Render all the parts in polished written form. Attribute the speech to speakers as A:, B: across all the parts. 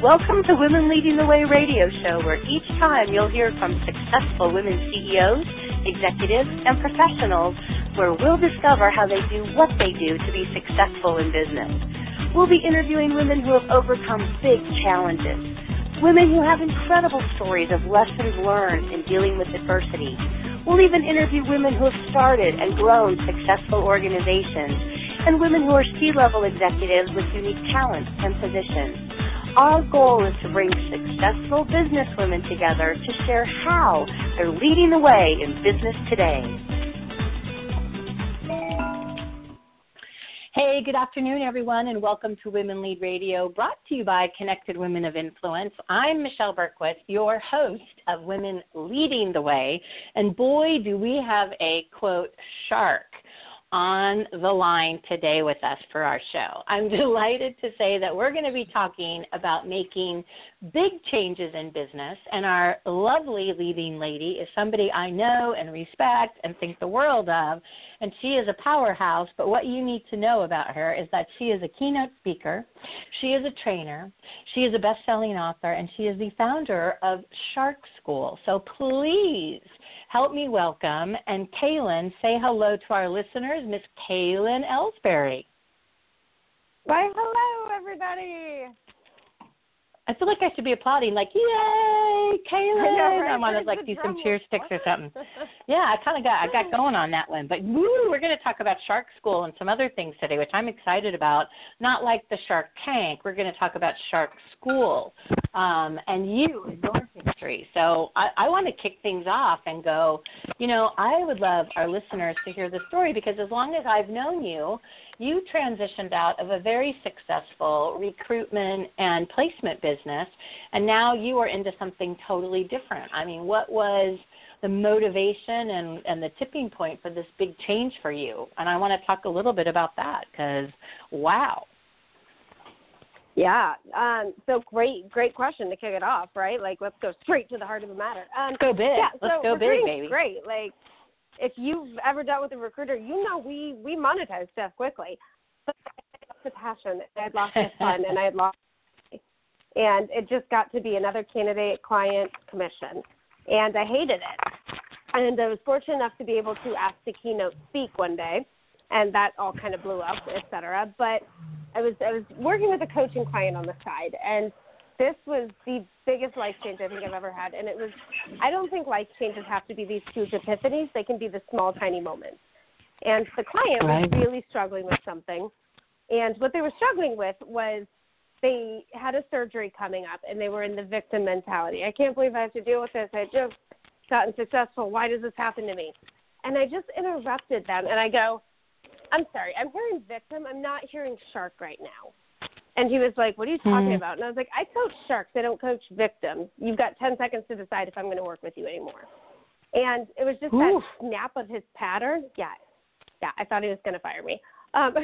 A: Welcome to Women Leading the Way radio show, where each time you'll hear from successful women CEOs, executives, and professionals, where we'll discover how they do what they do to be successful in business. We'll be interviewing women who have overcome big challenges, women who have incredible stories of lessons learned in dealing with adversity. We'll even interview women who have started and grown successful organizations, and women who are C-level executives with unique talents and positions. Our goal is to bring successful business women together to share how they're leading the way in business today. Hey, good afternoon, everyone, and welcome to Women Lead Radio, brought to you by Connected Women of Influence. I'm Michelle Berkowitz, your host of Women Leading the Way, and boy, do we have a, quote, shark on the line today with us for our show. I'm delighted to say that we're going to be talking about making big changes in business, and our lovely leading lady is somebody I know and respect and think the world of, and she is a powerhouse, but what you need to know about her is that she is a keynote speaker, she is a trainer, she is a best-selling author, and she is the founder of Shark School. So please help me welcome, and Kaylin, say hello to our listeners, Miss Kaylin Ellsbury.
B: Why, hello, everybody.
A: I feel like I should be applauding, like, yay, Kaylin.
B: I know, right?
A: I want to, like, do some cheer sticks or something. Yeah, I got going on that one. But we're going to talk about Shark School and some other things today, which I'm excited about. Not like the Shark Tank. We're going to talk about Shark School and you and your history. So I want to kick things off and go, you know, I would love our listeners to hear the story, because as long as I've known you, you transitioned out of a very successful recruitment and placement business, and now you are into something totally different. I mean, what was the motivation and the tipping point for this big change for you? And I want to talk a little bit about that, because, wow.
B: Yeah, so great question to kick it off, right? Like, let's go straight to the heart of the matter.
A: Go big.
B: Yeah,
A: let's go big, baby.
B: Great. Like, if you've ever dealt with a recruiter, you know we monetize stuff quickly. But I had lost the passion, I had lost the fun, and I had lost and it just got to be another candidate-client commission, and I hated it. And I was fortunate enough to be able to ask to keynote speak one day, and that all kind of blew up, et cetera. But I was working with a coaching client on the side, and this was the biggest life change I think I've ever had. And I don't think life changes have to be these huge epiphanies. They can be the small, tiny moments. And the client was really struggling with something. And what they were struggling with was they had a surgery coming up, and they were in the victim mentality. I can't believe I have to deal with this. I just gotten successful. Why does this happen to me? And I just interrupted them, and I go, I'm sorry, I'm hearing victim. I'm not hearing shark right now. And he was like, what are you talking about? And I was like, I coach sharks. I don't coach victims. You've got 10 seconds to decide if I'm going to work with you anymore. And it was just that snap of his pattern. Yeah, I thought he was going to fire me. And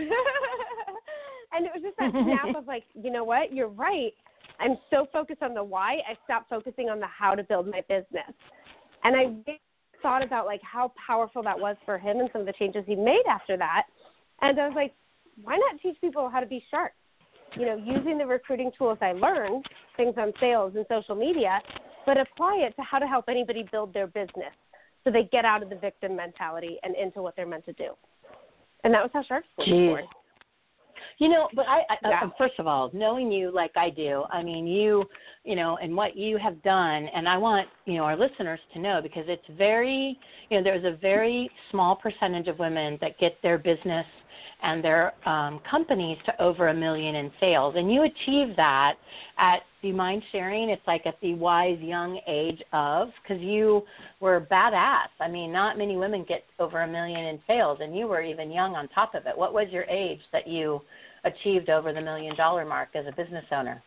B: it was just that snap of like, you know what? You're right. I'm so focused on the why, I stopped focusing on the how to build my business. And I really thought about like how powerful that was for him and some of the changes he made after that. And I was like, why not teach people how to be sharks? You know, using the recruiting tools I learned, things on sales and social media, but apply it to how to help anybody build their business so they get out of the victim mentality and into what they're meant to do. And that was how Shark School was born.
A: You know, but I first of all, knowing you like I do, I mean, you know, and what you have done, and I want, you know, our listeners to know, because it's very, you know, there's a very small percentage of women that get their business and their companies to over $1 million in sales. And you achieve that at, do you mind sharing? It's like at the wise young age of, because you were badass. I mean, not many women get over $1 million in sales, and you were even young on top of it. What was your age that you achieved over the $1 million mark as a business owner?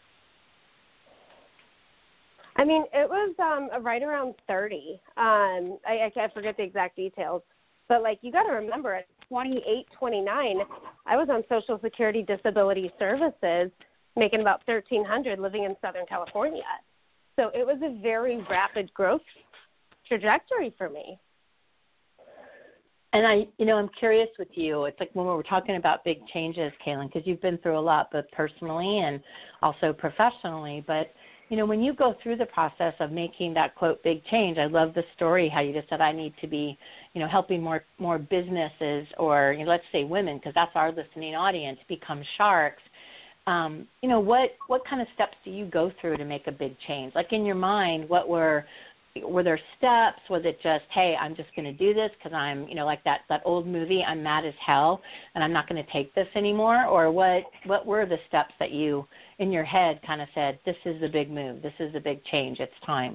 B: I mean, it was right around 30. I forget the exact details. But, like, you got to remember, at 28, 29, I was on Social Security Disability Services, making about $1,300, living in Southern California. So it was a very rapid growth trajectory for me.
A: I'm curious with you. It's like when we're talking about big changes, Kaylin, because you've been through a lot, both personally and also professionally. But, when you go through the process of making that, quote, big change, I love the story, how you just said, I need to be, helping more businesses or, let's say women, because that's our listening audience, become sharks. What kind of steps do you go through to make a big change? Like in your mind, were there steps? Was it just, hey, I'm just going to do this because I'm, like that old movie, I'm mad as hell and I'm not going to take this anymore? Or what were the steps that you, in your head, kind of said, this is the big move, this is the big change, it's time?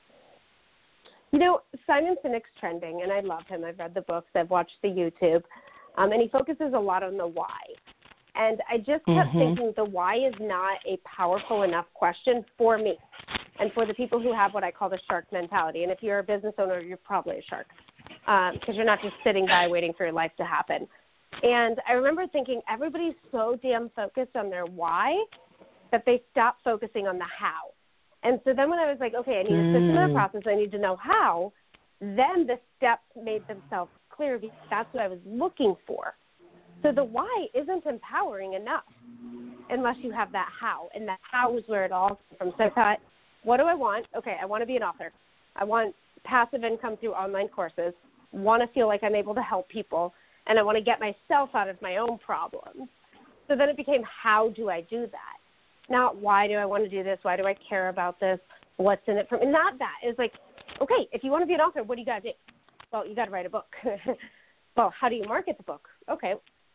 B: Simon Sinek's trending, and I love him. I've read the books, I've watched the YouTube, and he focuses a lot on the why. And I just kept thinking the why is not a powerful enough question for me and for the people who have what I call the shark mentality. And if you're a business owner, you're probably a shark because you're not just sitting by waiting for your life to happen. And I remember thinking everybody's so damn focused on their why that they stop focusing on the how. And so then when I was like, okay, I need a system and a process, I need to know how, then the steps made themselves clear because that's what I was looking for. So the why isn't empowering enough unless you have that how. And that how is where it all comes from. So I thought, what do I want? Okay, I want to be an author. I want passive income through online courses, want to feel like I'm able to help people, and I want to get myself out of my own problems. So then it became, how do I do that? Not why do I want to do this? Why do I care about this? What's in it for me? Not that. It's like, okay, if you want to be an author, what do you got to do? Well, you got to write a book. Well, how do you market the book? Okay.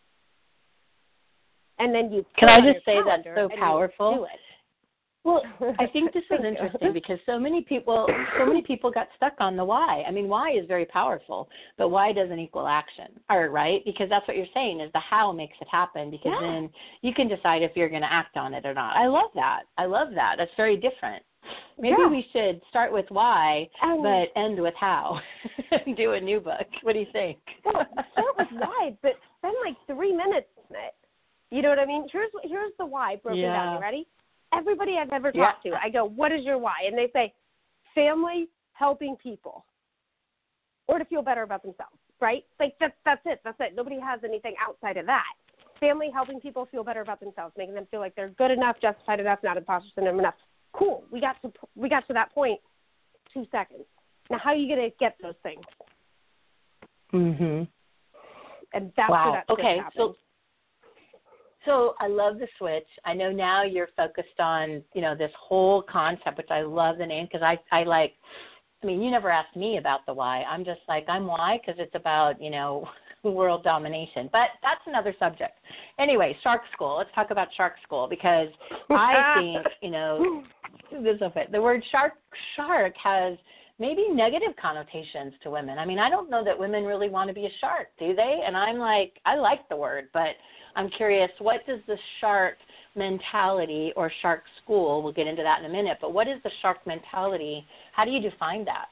B: And then you
A: can I just say that's so powerful?
B: Do it.
A: Well, I think this is interesting because so many people got stuck on the why. I mean, why is very powerful, but why doesn't equal action, or right? Because that's what you're saying is the how makes it happen. Because then you can decide if you're going to act on it or not. I love that. That's very different. Maybe we should start with why, but end with how. Do a new book. What do you think?
B: Well, start with why, but spend like 3 minutes on it. You know what I mean? Here's the why broken down. You ready? Everybody I've ever talked to, I go, what is your why? And they say, family, helping people, or to feel better about themselves, right? Like that's it. That's it. Nobody has anything outside of that. Family, helping people feel better about themselves, making them feel like they're good enough, justified enough, not imposter syndrome enough. Cool. We got to that point. 2 seconds. Now, how are you going to get those things?
A: Mhm.
B: And that's where that happens.
A: So I love the switch. I know now you're focused on, this whole concept, which I love the name because I like, you never asked me about the why. I'm just like, I'm why because it's about, world domination. But that's another subject. Anyway, Shark School. Let's talk about Shark School because I think, the word shark has maybe negative connotations to women. I don't know that women really want to be a shark, do they? And I'm like, I like the word, but I'm curious, what does the shark mentality or shark school, we'll get into that in a minute, but what is the shark mentality? How do you define that?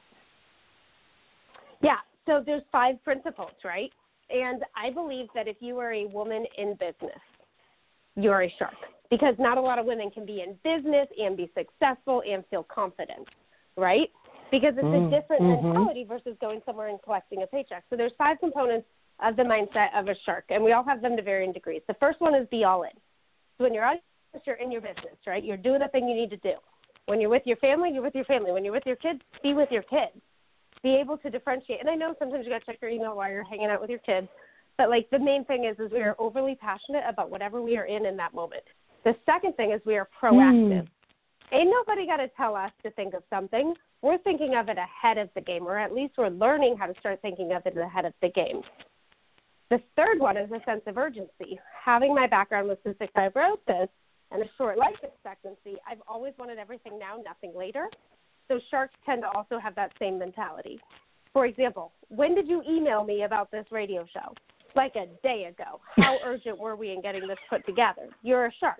B: Yeah, so there's 5 principles, right? And I believe that if you are a woman in business, you're a shark because not a lot of women can be in business and be successful and feel confident, right? Because it's a different mentality versus going somewhere and collecting a paycheck. So there's 5 components of the mindset of a shark, and we all have them to varying degrees. The first one is be all in. So when you're in your business, right, you're doing the thing you need to do. When you're with your family, you're with your family. When you're with your kids, be with your kids. Be able to differentiate. And I know sometimes you got to check your email while you're hanging out with your kids, but like the main thing is we are overly passionate about whatever we are in that moment. The second thing is we are proactive. Ain't nobody got to tell us to think of something. We're thinking of it ahead of the game, or at least we're learning how to start thinking of it ahead of the game. The third one is a sense of urgency. Having my background with cystic fibrosis and a short life expectancy, I've always wanted everything now, nothing later. So sharks tend to also have that same mentality. For example, when did you email me about this radio show? Like a day ago. How urgent were we in getting this put together? You're a shark.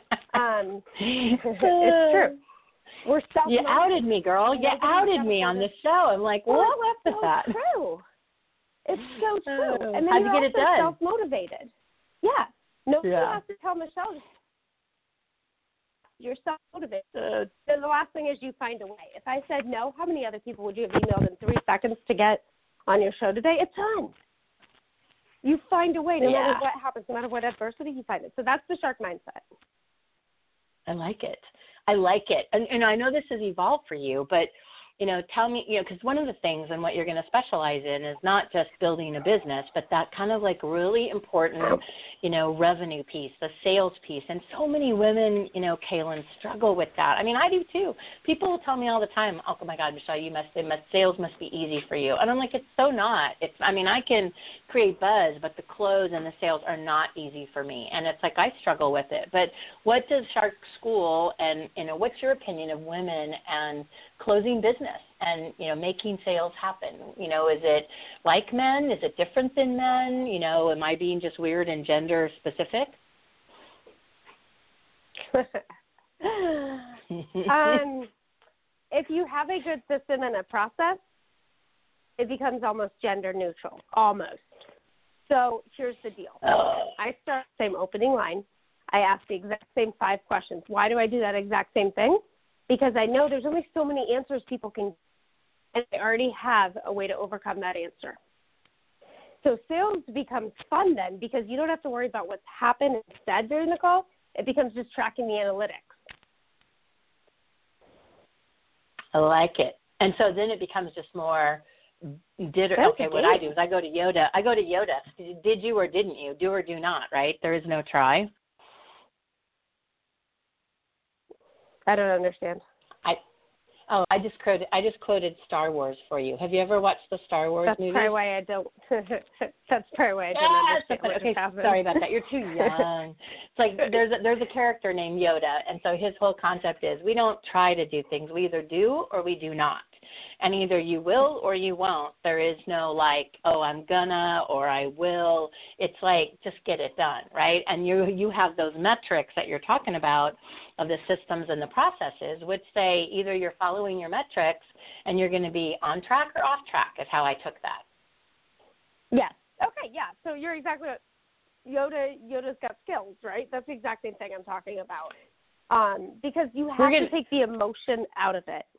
B: It's true. We're self-motivated.
A: You outed me, girl. You outed me on this show. I'm like, what left of that?
B: It's true. It's so true. And then
A: how'd you
B: you're
A: get it done?
B: Self-motivated. Yeah. Nobody has to tell Michelle. You're self-motivated. Then the last thing is you find a way. If I said no, how many other people would you have emailed in 3 seconds to get on your show today? A ton. You find a way, no
A: Yeah.
B: matter what happens, no matter what adversity, you find it. So that's the shark mindset.
A: I like it. I like it. And I know this has evolved for you, but, tell me, because one of the things and what you're going to specialize in is not just building a business, but that kind of like really important, revenue piece, the sales piece. And so many women, Kaylin, struggle with that. I mean, I do too. People will tell me all the time, oh my God, Michelle, sales must be easy for you. And I'm like, it's so not. I can create buzz, but the close and the sales are not easy for me. And it's like I struggle with it. But what does Shark School and, what's your opinion of women and closing business and, making sales happen? Is it like men? Is it different than men? Am I being just weird and gender specific?
B: If you have a good system and a process, it becomes almost gender neutral, almost. So here's the deal. I start the same opening line. I ask the exact same 5 questions. Why do I do that exact same thing? Because I know there's only so many answers people can, and I already have a way to overcome that answer. So sales becomes fun then because you don't have to worry about what's happened and said during the call. It becomes just tracking the analytics.
A: I like it. And so then it becomes just more what I do is I go to Yoda. Did you or didn't you? Do or do not, right? There is no try.
B: I don't understand.
A: I just quoted Star Wars for you. Have you ever watched the Star Wars movies?
B: That's probably why I don't. That's probably why I don't understand what happened.
A: Sorry about that. You're too young. It's like there's a character named Yoda, and so his whole concept is we don't try to do things. We either do or we do not. And either you will or you won't. There is no like, oh, I'm gonna or I will. It's like just get it done, right? And you have those metrics that you're talking about of the systems and the processes, which say either you're following your metrics and you're going to be on track or off track is how I took that.
B: Yes. Okay, yeah. So you're exactly what Yoda's got skills, right? That's the exact same thing I'm talking about. Because you have to take the emotion out of it.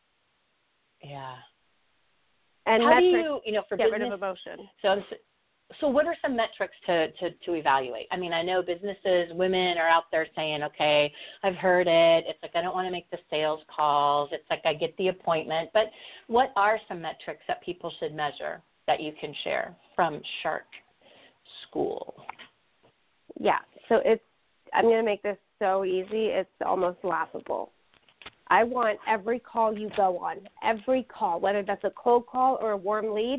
A: Yeah.
B: And
A: how do you, for
B: get
A: business,
B: rid of emotion?
A: So what are some metrics to evaluate? I mean, I know businesses, women are out there saying, okay, I've heard it. It's like I don't want to make the sales calls. It's like I get the appointment. But what are some metrics that people should measure that you can share from Shark School?
B: Yeah. So I'm going to make this so easy. It's almost laughable. I want every call you go on, every call, whether that's a cold call or a warm lead,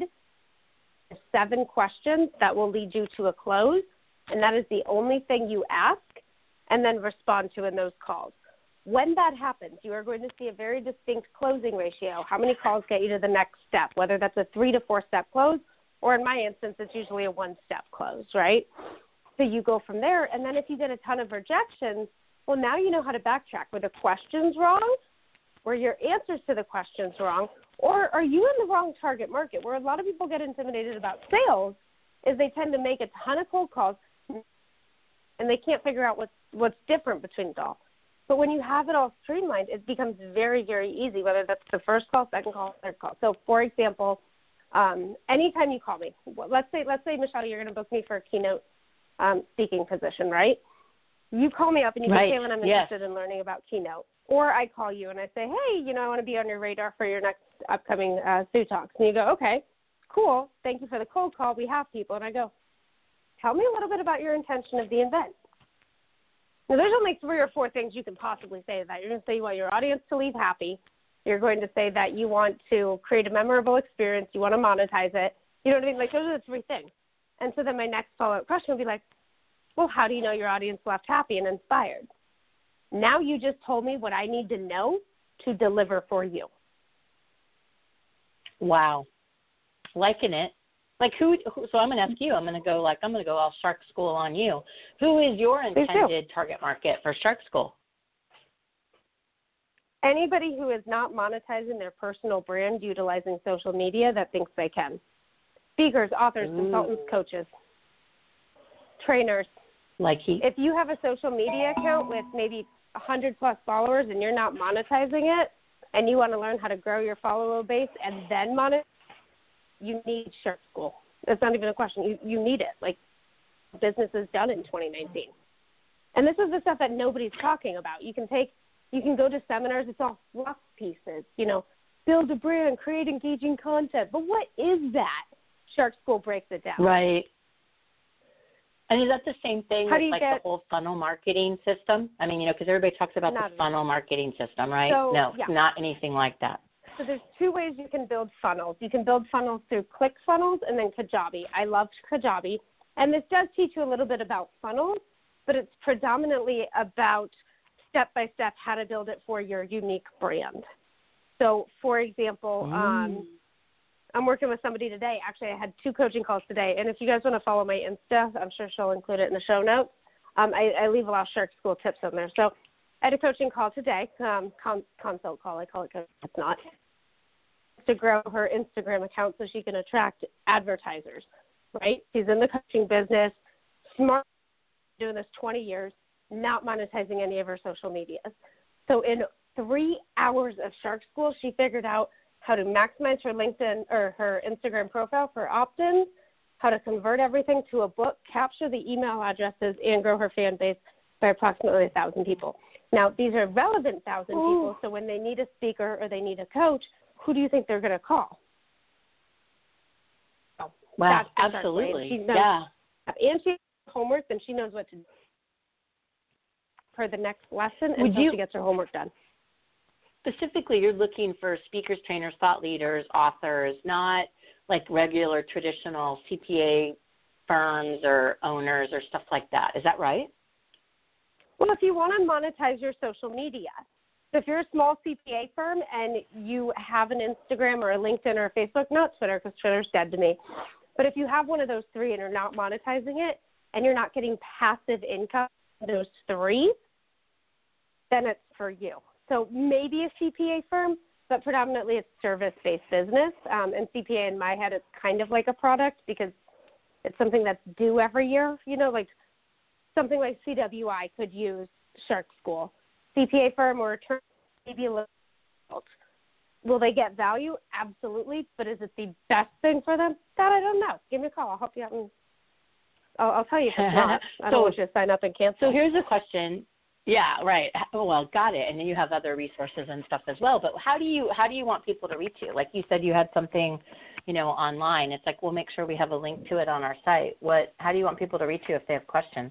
B: 7 questions that will lead you to a close, and that is the only thing you ask and then respond to in those calls. When that happens, you are going to see a very distinct closing ratio. How many calls get you to the next step, whether that's a 3 to 4 step close, or in my instance, it's usually a 1-step close, right? So you go from there, and then if you get a ton of rejections, well, now you know how to backtrack. Were the questions wrong? Were your answers to the questions wrong? Or are you in the wrong target market? Where a lot of people get intimidated about sales is they tend to make a ton of cold calls and they can't figure out what's different between it all. But when you have it all streamlined, it becomes very, very easy, whether that's the first call, second call, third call. So, for example, anytime you call me, let's say, Michelle, you're going to book me for a keynote speaking position, right? You call me up and you say, Kaylin, I'm interested in learning about Keynote. Or I call you and I say, hey, I want to be on your radar for your next upcoming Sue Talks. And you go, okay, cool. Thank you for the cold call. We have people. And I go, tell me a little bit about your intention of the event. Now, there's only 3 or 4 things you can possibly say to that. You're going to say you want your audience to leave happy. You're going to say that you want to create a memorable experience. You want to monetize it. You know what I mean? Like, those are the 3 things. And so then my next follow-up question would be like, well, how do you know your audience left happy and inspired? Now you just told me what I need to know to deliver for you.
A: Wow. Liking it. Like who so I'm going to ask you, I'm going to go all Shark School on you. Who is your intended target market for Shark School?
B: Anybody who is not monetizing their personal brand utilizing social media that thinks they can. Speakers, authors, consultants, coaches, trainers. If you have a social media account with maybe 100+ followers and you're not monetizing it and you want to learn how to grow your follower base and then monetize, you need Shark School. That's not even a question. You need it. Like, business is done in 2019. And this is the stuff that nobody's talking about. You can go to seminars. It's all fluff pieces, build a brand, create engaging content. But what is that? Shark School breaks it down.
A: Right. And is that the same thing with the
B: the
A: whole funnel marketing system? I mean, because everybody talks about the funnel marketing system, right? No, not anything like that.
B: So there's two ways you can build funnels. You can build funnels through ClickFunnels and then Kajabi. I love Kajabi. And this does teach you a little bit about funnels, but it's predominantly about step-by-step how to build it for your unique brand. So, for example, I'm working with somebody today. Actually, I had 2 coaching calls today. And if you guys want to follow my Insta, I'm sure she'll include it in the show notes. I leave a lot of Shark School tips on there. So I had a coaching call today, consult call. I call it coaching. It's not. To grow her Instagram account so she can attract advertisers, right? She's in the coaching business, smart, doing this 20 years, not monetizing any of her social medias. So in 3 hours of Shark School, she figured out how to maximize her LinkedIn or her Instagram profile for opt-ins, how to convert everything to a book, capture the email addresses, and grow her fan base by approximately 1,000 people. Now, these are relevant 1,000 people, so when they need a speaker or they need a coach, who do you think they're going to call? Oh,
A: wow, absolutely.
B: She knows, and she has homework, and she knows what to do for the next lesson until she gets her homework done.
A: Specifically, you're looking for speakers, trainers, thought leaders, authors, not like regular traditional CPA firms or owners or stuff like that. Is that right?
B: Well, if you want to monetize your social media, so if you're a small CPA firm and you have an Instagram or a LinkedIn or a Facebook, not Twitter because Twitter's dead to me, but if you have one of those 3 and you're not monetizing it and you're not getting passive income from those 3, then it's for you. So maybe a CPA firm, but predominantly it's service-based business. And CPA in my head is kind of like a product because it's something that's due every year. Like something like CWI could use Shark School. CPA firm or attorney, maybe a little. Will they get value? Absolutely. But is it the best thing for them? That I don't know. Give me a call. I'll help you out. And I'll tell you if it's not. I don't want you to sign up and cancel.
A: So here's a question. Yeah, right. Well, got it. And then you have other resources and stuff as well. But how do you want people to reach you? Like you said, you had something, online. It's like we'll make sure we have a link to it on our site. How do you want people to reach you if they have questions?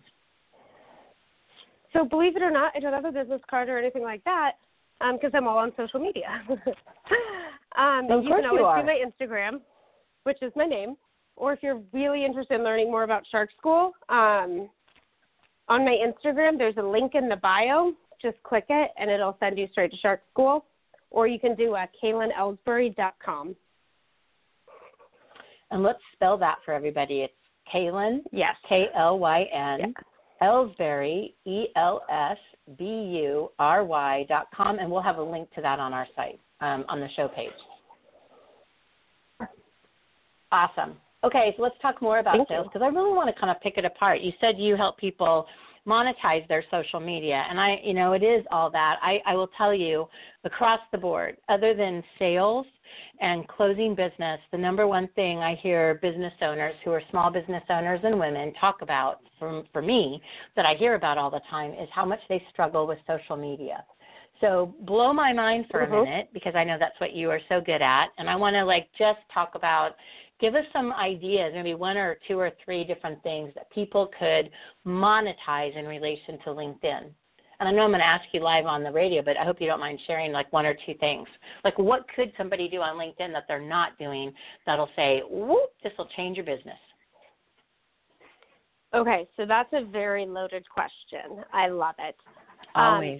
B: So believe it or not, I don't have a business card or anything like that because I'm all on social media. You can always do my Instagram, which is my name, or if you're really interested in learning more about Shark School, on my Instagram, there's a link in the bio. Just click it, and it'll send you straight to Shark School. Or you can do KaylinEllsbury.com. And
A: let's spell that for everybody. It's Kaylin,
B: yes,
A: K-L-Y-N,
B: yeah.
A: Ellsbury, ELSBURY.com, and we'll have a link to that on our site, on the show page. Awesome. Okay, so let's talk more about sales because I really want to kind of pick it apart. You said you help people monetize their social media, and it is all that. I will tell you, across the board, other than sales and closing business, the number one thing I hear business owners who are small business owners and women talk about for me that I hear about all the time is how much they struggle with social media. So blow my mind for a minute because I know that's what you are so good at, and I want to just talk about. Give us some ideas, maybe 1 or 2 or 3 different things that people could monetize in relation to LinkedIn. And I know I'm going to ask you live on the radio, but I hope you don't mind sharing 1 or 2 things. What could somebody do on LinkedIn that they're not doing that'll say, whoop, this will change your business?
B: Okay, so that's a very loaded question. I love it.
A: Always.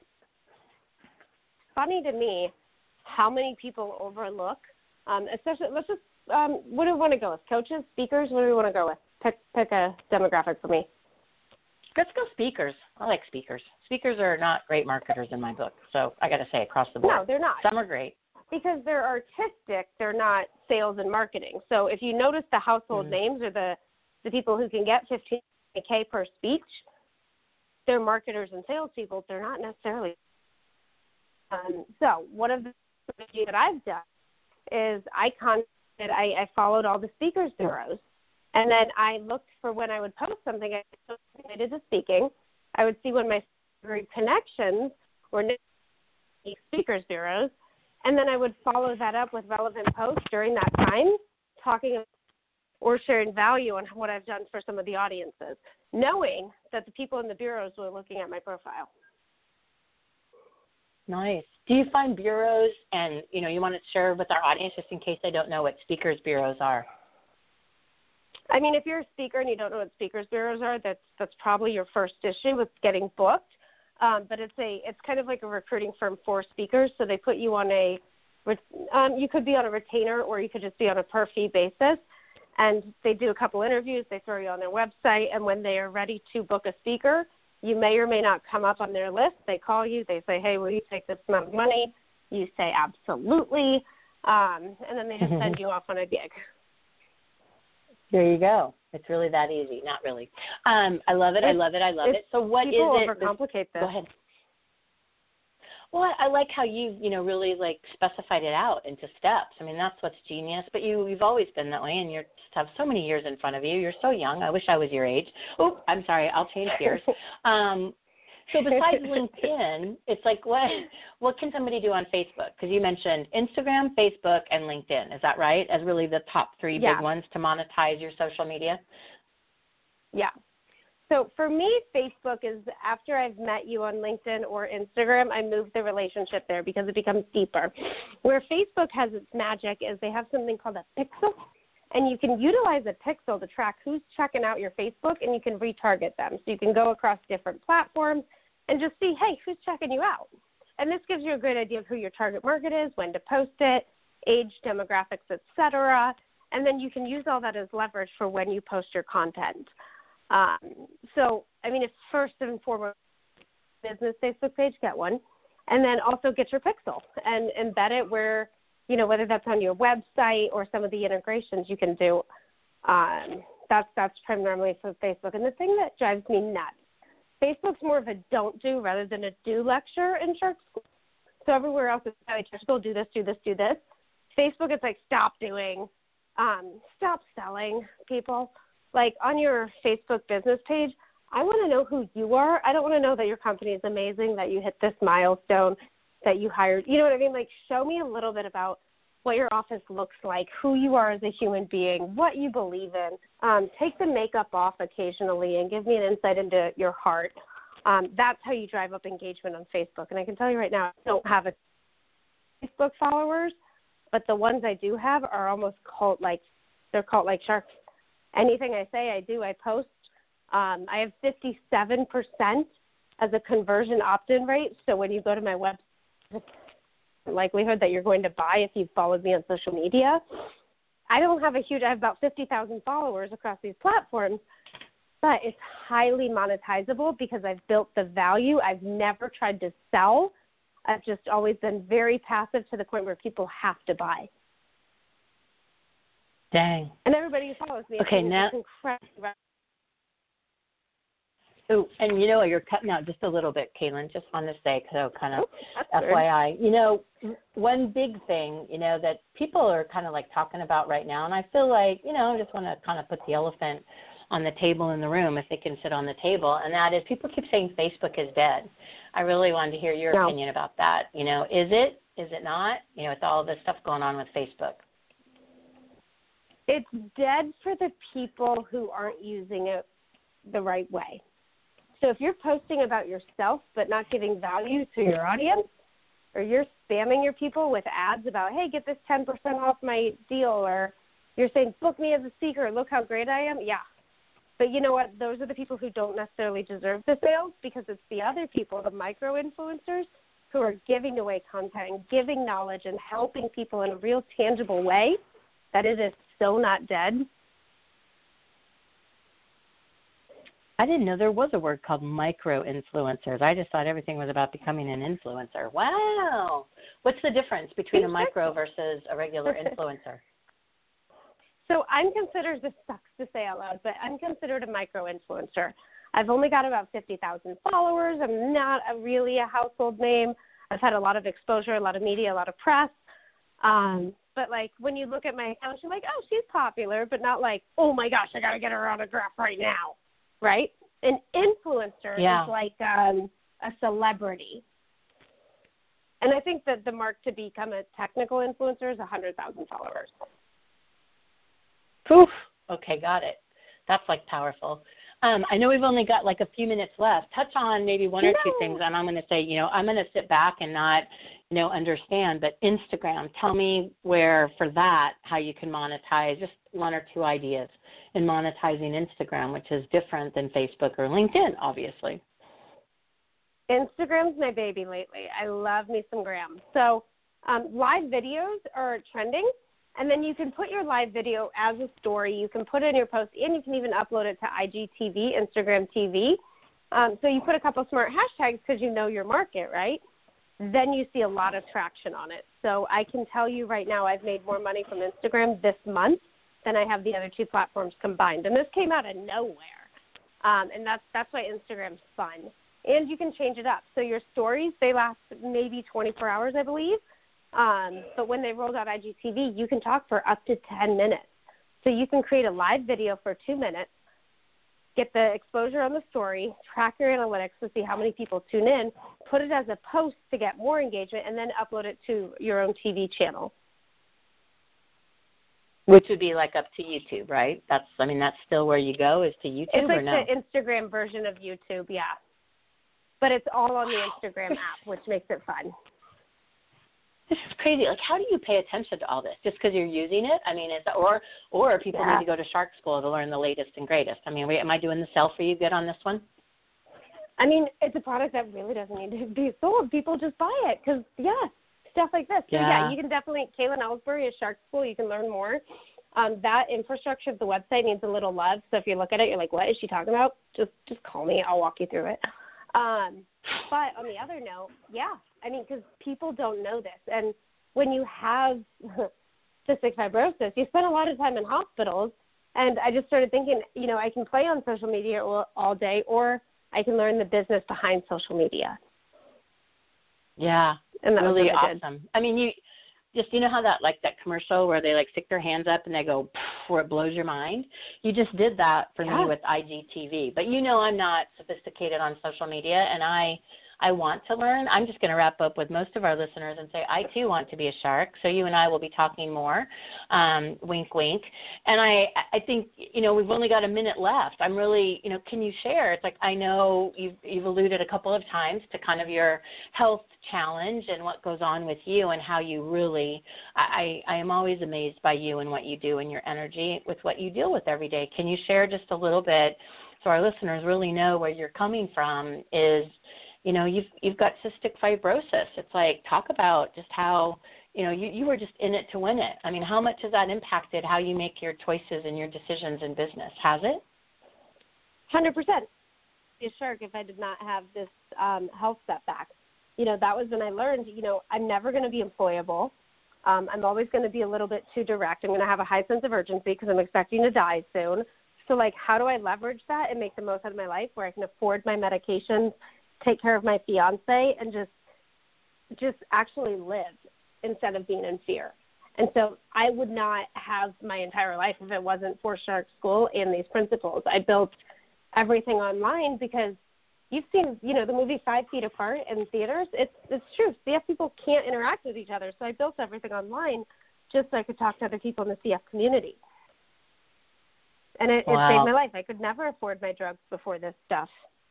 B: Funny to me how many people overlook, especially, let's just, what do we want to go with? Coaches, speakers? What do we want to go with? Pick a demographic for me.
A: Let's go speakers. I like speakers. Speakers are not great marketers in my book, so I got to say across the board.
B: No, they're not.
A: Some are great.
B: Because they're artistic, they're not sales and marketing. So if you notice the household names or the people who can get $15K per speech, they're marketers and salespeople. They're not necessarily. So one of the strategies that I've done is I contact I followed all the speakers bureaus. And then I looked for when I would post something related to speaking. I would see when my connections were speakers bureaus. And then I would follow that up with relevant posts during that time, talking or sharing value on what I've done for some of the audiences, knowing that the people in the bureaus were looking at my profile.
A: Nice. Do you find bureaus, and, you want to share with our audience just in case they don't know what speakers bureaus are?
B: I mean, if you're a speaker and you don't know what speakers bureaus are, that's probably your first issue with getting booked. But it's kind of like a recruiting firm for speakers. So they put you on you could be on a retainer, or you could just be on a per fee basis. And they do a couple interviews. They throw you on their website. And when they are ready to book a speaker, you may or may not come up on their list. They call you. They say, hey, will you take this amount of money? You say absolutely. And then they just send you off on a gig.
A: There you go. It's really that easy. Not really. I love it. I love it. So what is it?
B: People overcomplicate this.
A: Go ahead. Well, I like how you really specified it out into steps. I mean, that's what's genius. But you've always been that way, and you just have so many years in front of you. You're so young. I wish I was your age. Oh, I'm sorry. I'll change gears. So besides LinkedIn, it's like what can somebody do on Facebook? Because you mentioned Instagram, Facebook, and LinkedIn. Is that right? As really the top three big ones to monetize your social media?
B: Yeah. So for me, Facebook is after I've met you on LinkedIn or Instagram, I move the relationship there because it becomes deeper. Where Facebook has its magic is they have something called a pixel, and you can utilize a pixel to track who's checking out your Facebook, and you can retarget them. So you can go across different platforms and just see, hey, who's checking you out? And this gives you a great idea of who your target market is, when to post it, age, demographics, etc. And then you can use all that as leverage for when you post your content. So, I mean, it's first and foremost business Facebook page, get one, and then also get your pixel and embed it where, whether that's on your website or some of the integrations you can do. That's primarily for Facebook. And the thing that drives me nuts, Facebook's more of a don't do rather than a do lecture in church school. So everywhere else it's church school, do this, do this, do this. Facebook, it's like stop doing, stop selling people. Like on your Facebook business page, I want to know who you are. I don't want to know that your company is amazing, that you hit this milestone, that you hired. You know what I mean? Like show me a little bit about what your office looks like, who you are as a human being, what you believe in. Take the makeup off occasionally and give me an insight into your heart. That's how you drive up engagement on Facebook. And I can tell you right now, I don't have a Facebook followers, but the ones I do have are almost they're cult like sharks. Anything I say, I do, I post. I have 57% as a conversion opt-in rate. So when you go to my website, likelihood that you're going to buy if you've followed me on social media. I have about 50,000 followers across these platforms, but it's highly monetizable because I've built the value. I've never tried to sell. I've just always been very passive to the point where people have to buy.
A: Dang.
B: And everybody who follows me,
A: okay, now.
B: Incredible.
A: Oh, and you're cutting out just a little bit, Caitlin, just want to say, so kind of FYI. One big thing, that people are kind of talking about right now, and I feel like, I just want to kind of put the elephant on the table in the room if they can sit on the table, and that is people keep saying Facebook is dead. I really wanted to hear your opinion about that. Is it? Is it not? With all this stuff going on with Facebook.
B: It's dead for the people who aren't using it the right way. So if you're posting about yourself but not giving value to your audience, or you're spamming your people with ads about, hey, get this 10% off my deal, or you're saying, book me as a speaker, look how great I am, yeah. But you know what? Those are the people who don't necessarily deserve the sales because it's the other people, the micro-influencers, who are giving away content and giving knowledge and helping people in a real tangible way that it is so not dead.
A: I didn't know there was a word called micro-influencers. I just thought everything was about becoming an influencer. Wow. What's the difference between a micro versus a regular influencer?
B: So I'm considered, this sucks to say out loud, but I'm considered a micro-influencer. I've only got about 50,000 followers. I'm not really a household name. I've had a lot of exposure, a lot of media, a lot of press. but like when you look at my account, you're like, oh, she's popular, but not like, oh my gosh, I got to get her autograph right now, right? An influencer is like a celebrity. And I think that the mark to become a technical influencer is 100,000 followers.
A: Oof. Okay, got it. That's like powerful. I know we've only got like a few minutes left. Touch on maybe one or two things, and I'm going to say, I'm going to sit back and not, understand. But Instagram, tell me where for that, how you can monetize, just one or two ideas in monetizing Instagram, which is different than Facebook or LinkedIn, obviously.
B: Instagram's my baby lately. I love me some Gram. So live videos are trending. And then you can put your live video as a story. You can put it in your post, and you can even upload it to IGTV, Instagram TV. So you put a couple smart hashtags because you know your market, right? Then you see a lot of traction on it. So I can tell you right now I've made more money from Instagram this month than I have the other two platforms combined. And this came out of nowhere. And that's why Instagram's fun. And you can change it up. So your stories, they last maybe 24 hours, I believe. But when they rolled out IGTV, you can talk for up to 10 minutes. So you can create a live video for 2 minutes, get the exposure on the story, track your analytics to see how many people tune in, put it as a post to get more engagement, and then upload it to your own TV channel.
A: Which would be like up to YouTube, right? That's still where you go is to YouTube,
B: it's like
A: or no?
B: The Instagram version of YouTube, yeah. But it's all on the Instagram app, which makes it fun.
A: This is crazy. Like, how do you pay attention to all this? Just because you're using it? Is that, or people need to go to Shark School to learn the latest and greatest? Am I doing the sell for you good on this one?
B: It's a product that really doesn't need to be sold. People just buy it because, stuff like this. So, you can definitely, Kaylin Ellsbury is Shark School. You can learn more. That infrastructure of the website needs a little love. So if you look at it, you're like, what is she talking about? Just call me. I'll walk you through it. But on the other note, because people don't know this. And when you have cystic fibrosis, you spend a lot of time in hospitals. And I just started thinking, I can play on social media all day, or I can learn the business behind social media.
A: Yeah,
B: and that
A: really
B: was
A: awesome. You know how that commercial where they stick their hands up and they go where it blows your mind? You just did that for me with IGTV. But I'm not sophisticated on social media, and I want to learn. I'm just going to wrap up with most of our listeners and say I, too, want to be a shark. So you and I will be talking more. Wink, wink. And I think, we've only got a minute left. I'm really, can you share? It's like I know you've alluded a couple of times to kind of your health challenge and what goes on with you and how you really, I am always amazed by you and what you do and your energy with what you deal with every day. Can you share just a little bit so our listeners really know where you're coming from is, you've got cystic fibrosis. It's like, talk about just how, you were just in it to win it. How much has that impacted how you make your choices and your decisions in business? Has it?
B: 100%. Be a shark if I did not have this health setback. That was when I learned, I'm never going to be employable. I'm always going to be a little bit too direct. I'm going to have a high sense of urgency because I'm expecting to die soon. So, how do I leverage that and make the most out of my life where I can afford my medications, take care of my fiance, and just actually live instead of being in fear? And so I would not have my entire life if it wasn't for Shark School and these principles. I built everything online because you've seen, the movie 5 Feet Apart in theaters. It's true. CF people can't interact with each other. So I built everything online just so I could talk to other people in the CF community. And it saved my life. I could never afford my drugs before this stuff.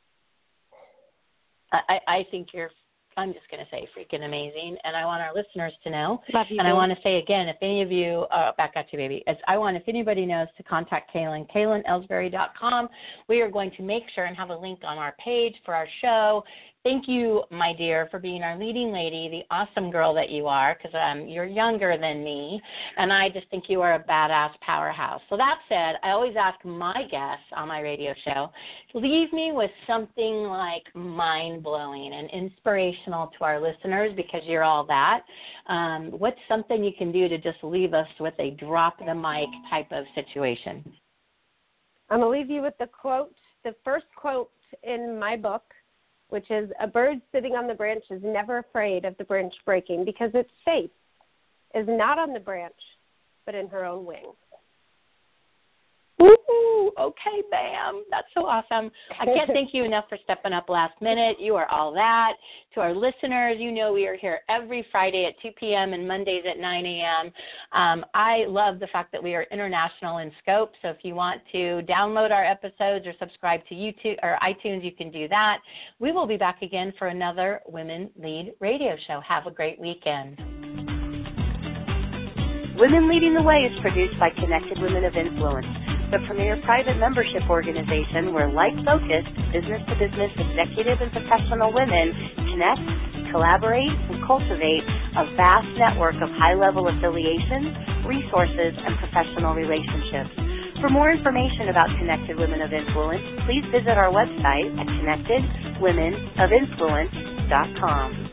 A: I think you're, I'm just going to say, freaking amazing. And I want our listeners to know.
B: Love you,
A: and I want to say again, if any of you, back at you, baby. If anybody knows to contact Kaylin, KaylinEllsbury.com. We are going to make sure and have a link on our page for our show. Thank you, my dear, for being our leading lady, the awesome girl that you are, because you're younger than me, and I just think you are a badass powerhouse. So that said, I always ask my guests on my radio show, leave me with something mind-blowing and inspirational to our listeners, because you're all that. What's something you can do to just leave us with a drop-the-mic type of situation?
B: I'm going to leave you with the quote, the first quote in my book, which is, a bird sitting on the branch is never afraid of the branch breaking because it's safe. is not on the branch, but in her own wings.
A: Woo! Okay, Bam. That's so awesome. I can't thank you enough for stepping up last minute. You are all that. To our listeners, you know we are here every Friday at 2 p.m. and Mondays at 9 a.m. I love the fact that we are international in scope, so if you want to download our episodes or subscribe to YouTube or iTunes, you can do that. We will be back again for another Women Lead radio show. Have a great weekend. Women Leading the Way is produced by Connected Women of Influence, the premier private membership organization where like-focused, business-to-business executive and professional women connect, collaborate, and cultivate a vast network of high-level affiliations, resources, and professional relationships. For more information about Connected Women of Influence, please visit our website at connectedwomenofinfluence.com.